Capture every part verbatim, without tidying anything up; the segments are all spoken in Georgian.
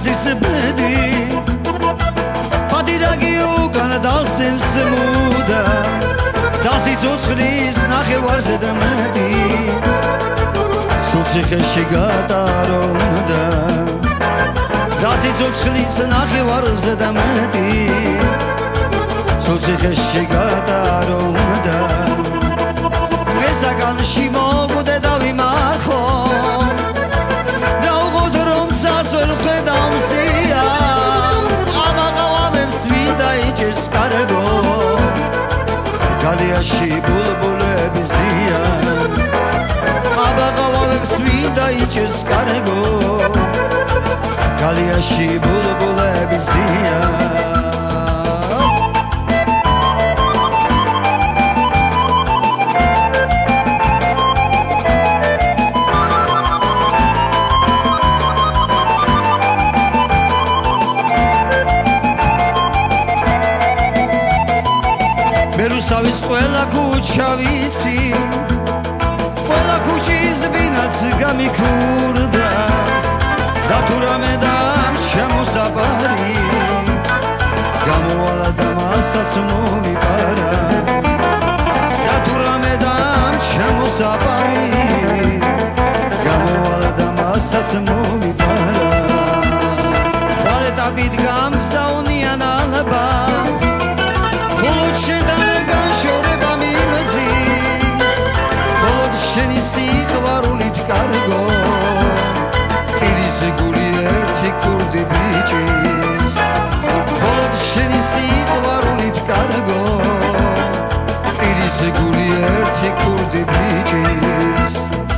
კაცის ბედი პატირაგი უკან დასცენს მუდა დასი ცოცხლის ნახევარზე და მეტი სუციხეში გატარონდა დასი ცოცხლის ნახევარზე და მეტი სუციხეში გატარონდა მესაგანში მოგვდე და ვიმარხო რაუღოთ რომ წასველ ხედავ სიას აბაღავებს ვინდა იჭერს კარგო გალიაში ბულბულები ზიან აბაღავებს ვინდა იჭერს კარგო გალიაში ბულბულები ზიან რუსთავის ყველა ქუჩა ვიცი ყველა ქუჩის ბინაც გამიქურდას და თუ რამე დამჩამოსაფარი გამოვალა და მასაც მომიპარა და თუ რამე დამჩამოსაფარი გამოვალა და მასაც მომიპარა ვალეტაბით გამგზავნიან ალბათ ხოლოდ შენთან განშორება მიმძის ხოლოდ შენი სიყვარულით კარგო პირის გული ერთი ქურდი ბიჭის ხოლოდ შენი სიყვარულით კარგო პირის გული ერთი ქურდი ბიჭის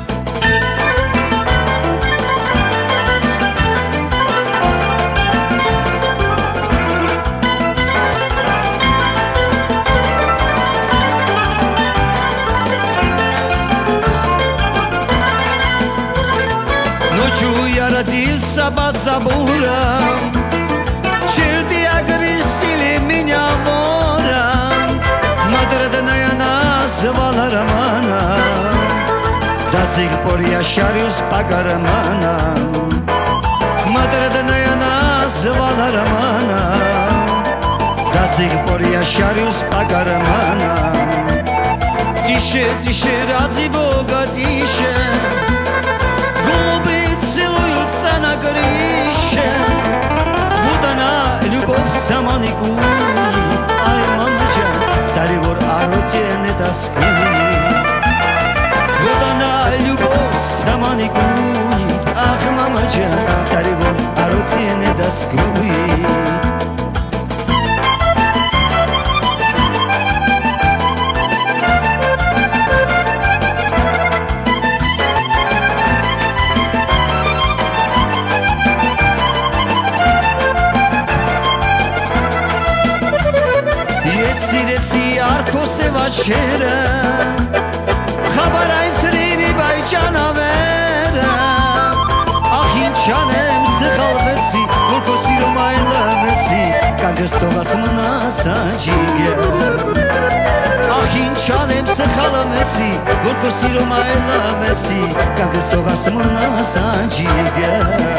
Sabura Черти агрестили меня вора Мадрадная назвала романа До сих пор я шарюсь по карманам Мадрадная назвала романа До сих пор я шарюсь по карманам Тише, тише, ради Бога, тише Голуби целуются на крыше Вот она, любовь сама не кунит Ай, мамаджан, старый вор о роте не тоскует Вот она, любовь сама не кунит Ах, мамаджан, старый вор о роте не тоскует Vachera Khabaray sribi baychana vera Akhin chanem sekhalvesi Gorkosi romaylavesi Kangestogas mnasa jige Akhin chanem sekhalvesi Gorkosi romaylavesi Kangestogas mnasa jige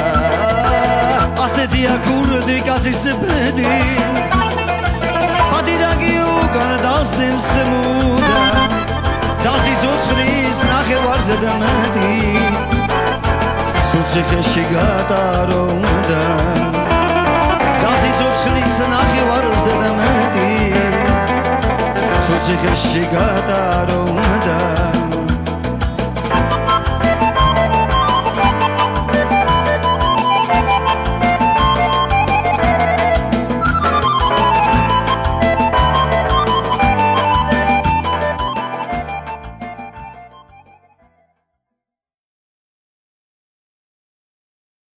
Asetia kurdi kazis bedi Պատիրագի ու կանադասնես մուդա Դասի ծոցխրիս նախևարզը դմդի Սուցի խեշի գատարոմդա Դասի ծոցխրիս նախևարզը դմդի Սուցի խեշի գատարոմդա